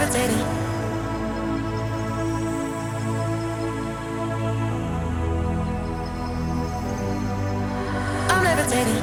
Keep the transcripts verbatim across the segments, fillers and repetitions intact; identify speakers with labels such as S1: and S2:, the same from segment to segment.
S1: levitating. I'm levitating.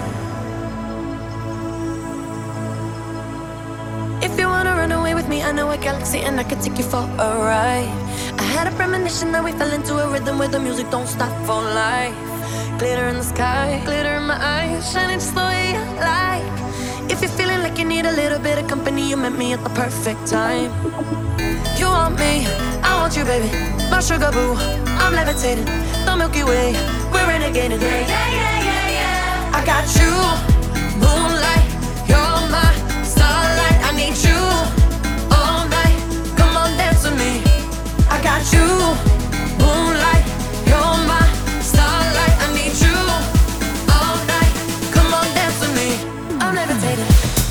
S1: If you wanna run away with me, I know a galaxy and I can take you for a ride. I had a premonition that we fell into a rhythm where the music don't stop for life. Glitter in the sky, glitter in my eyes, shining just the way you like. If you're feeling like you need a little bit of company, you met me at the perfect time. You want me, I want you, baby. My sugar boo, I'm levitating. The Milky Way, we're renegading. Yeah, yeah, yeah, yeah, yeah. I got you, moonlight, you're my starlight. I need you all night. Come on, dance with me. I got you, moonlight, you're my starlight. I need you all night. Come on, dance with me. I'm levitating.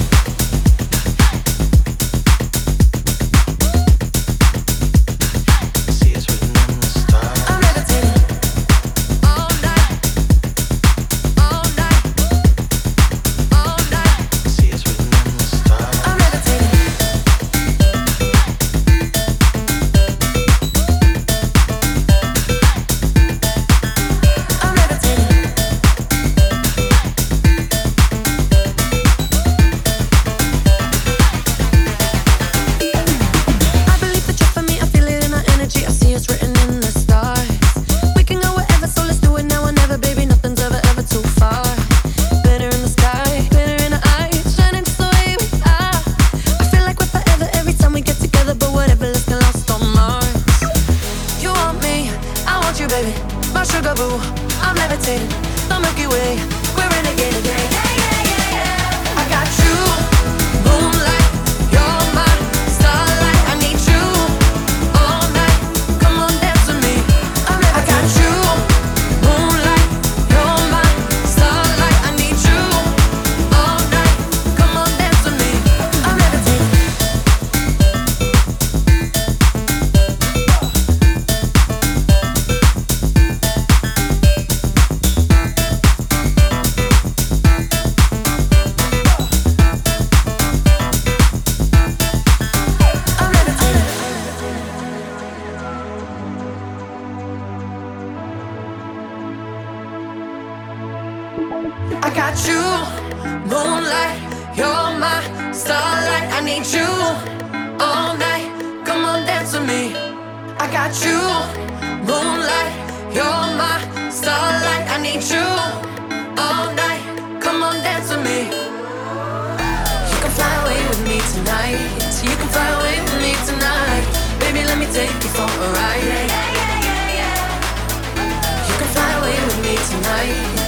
S1: I got you, moonlight, you're my starlight. I need you all night. Come on, dance with me. I got you, moonlight, you're my starlight. I need you all night. Come on, dance with me. You can fly away with me tonight. You can fly away with me tonight. Baby, let me take you for a ride. Yeah, yeah, yeah, yeah, yeah. You can fly away with me tonight.